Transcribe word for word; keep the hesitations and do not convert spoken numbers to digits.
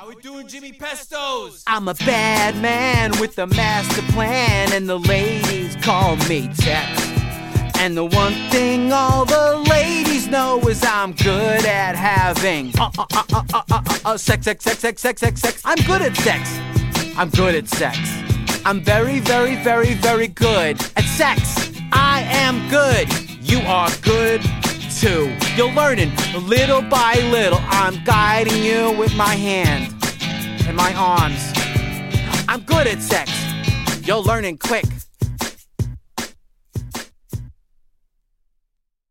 How we doing, Jimmy Pestos? I'm a bad man with a master plan, and the ladies call me Tex. And the one thing all the ladies know is I'm good at having uh, uh, uh, uh, uh, uh, uh, sex, sex, sex, sex, sex, sex, sex. I'm good at sex. I'm good at sex. I'm very, very, very, very good at sex. I am good. You are good too. You're learning little by little. I'm guiding you with my hand and my arms. I'm good at sex. You're learning quick.